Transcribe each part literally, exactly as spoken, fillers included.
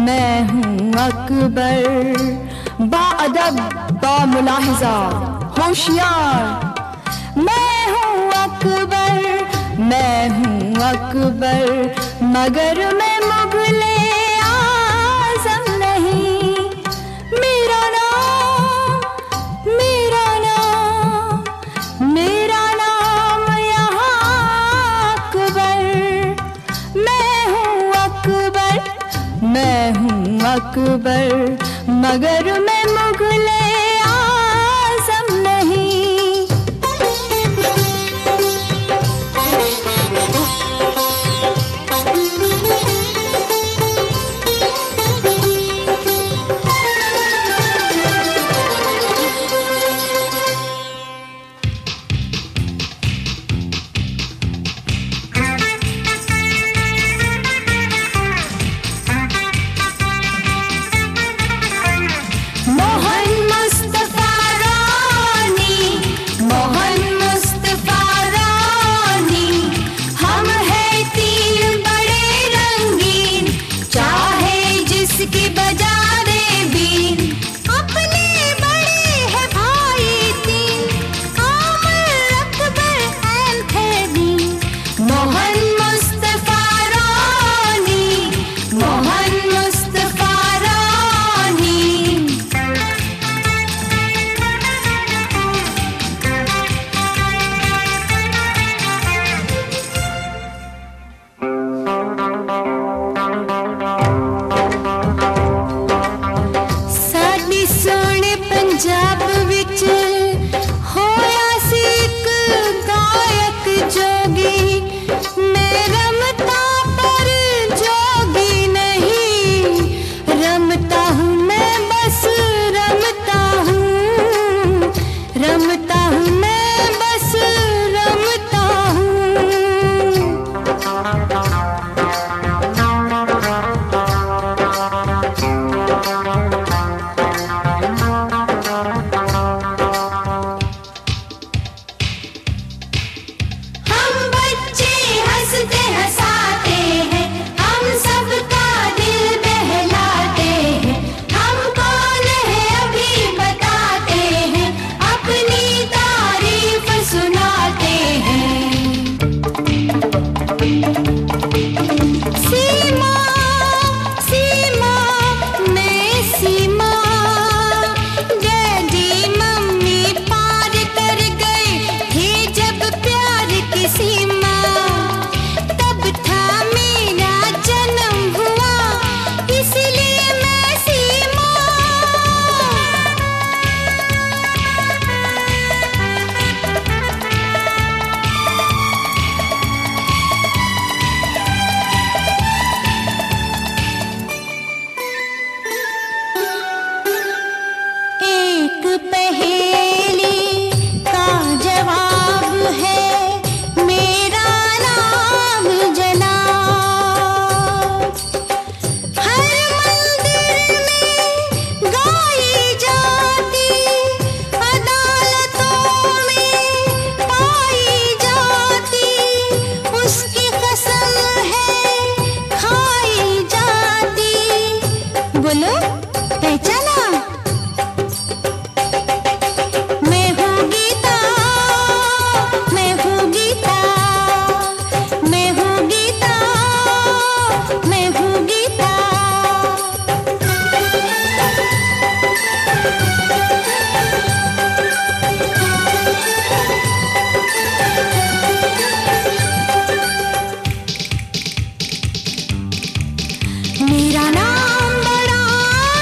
मैं हूँ अकबर, बाअदब बामुलाहिज़ा होशियार। मैं हूँ अकबर, मैं हूँ अकबर, मगर मैं मुग़ले आज़म नहीं। मेरा नाम, मेरा नाम, मेरा नाम यहाँ अकबर। मैं हूँ अकबर, मैं हूँ अकबर, मगर मैं मुग़ले आज़म नहीं। मेरा नाम बड़ा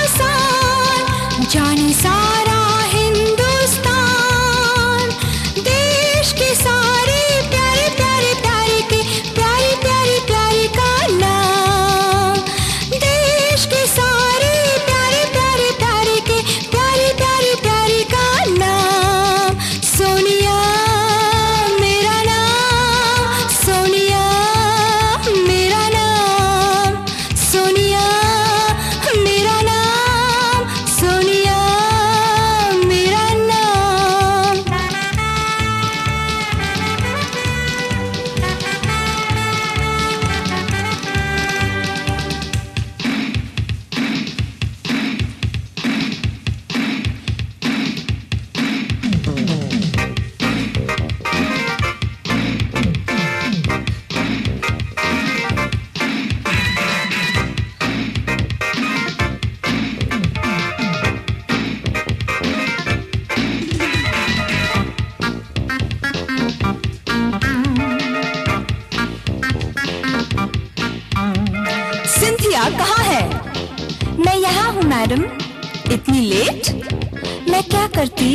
यहाँ हूँ मैडम। इतनी लेट? मैं क्या करती?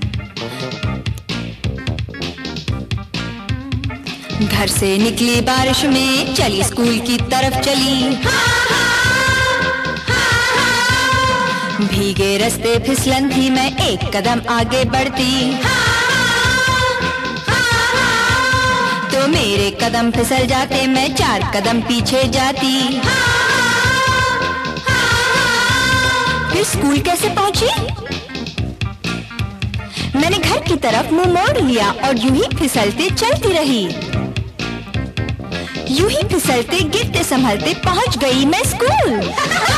घर से निकली बारिश में, चली स्कूल की तरफ चली। भीगे रास्ते फिसलन थी, मैं एक कदम आगे बढ़ती तो मेरे कदम फिसल जाते, मैं चार कदम पीछे जाती। फिर स्कूल कैसे पहुंची? मैंने घर की तरफ मुंह मोड़ लिया और यूं ही फिसलते चलती रही। यूं ही फिसलते गिरते संभलते पहुंच गई मैं स्कूल।